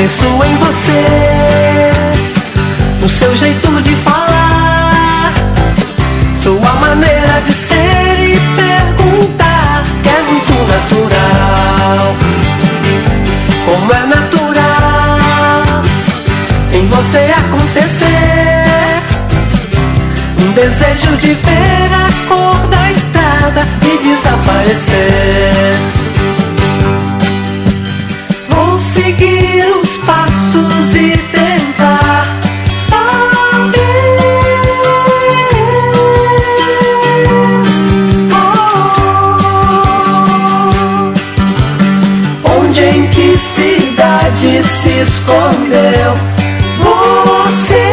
Penso em você, no seu jeito de falar, sua maneira de ser e perguntar, que é muito natural. Como é natural em você acontecer um desejo de ver a cor da estrada e desaparecer. Vou seguir os passos e tentar saber onde, em que cidade se escondeu você.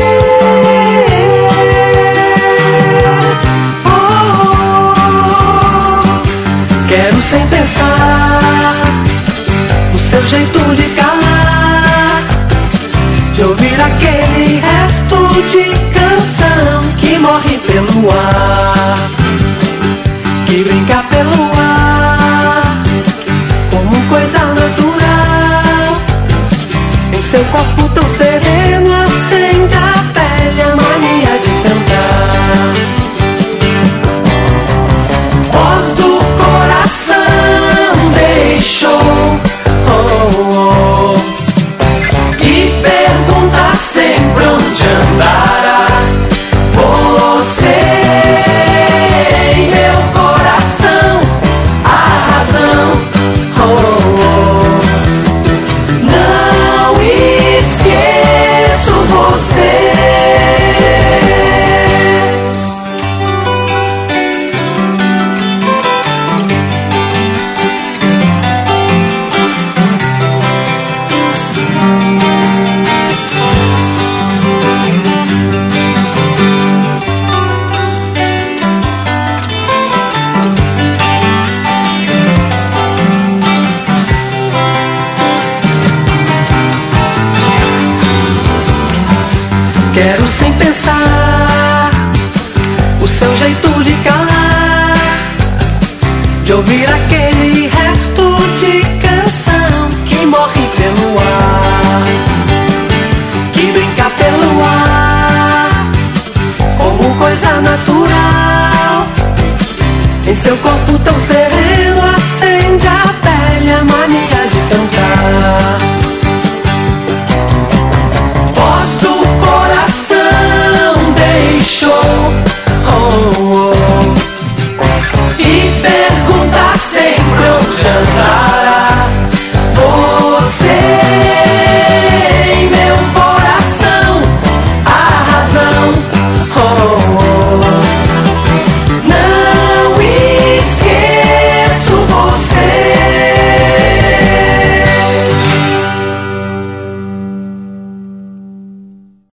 Quero sem pensar o seu jeito de calar, de ouvir aquele resto de canção que morre pelo ar, que brinca pelo ar, como coisa natural. Em seu corpo tão sereno acende a velha mania de cantar. Voz do coração deixou e pergunta sempre onde andará você. Em meu coração a razão, não esqueço você. Quero sem pensar o seu jeito de calar, de ouvir aquele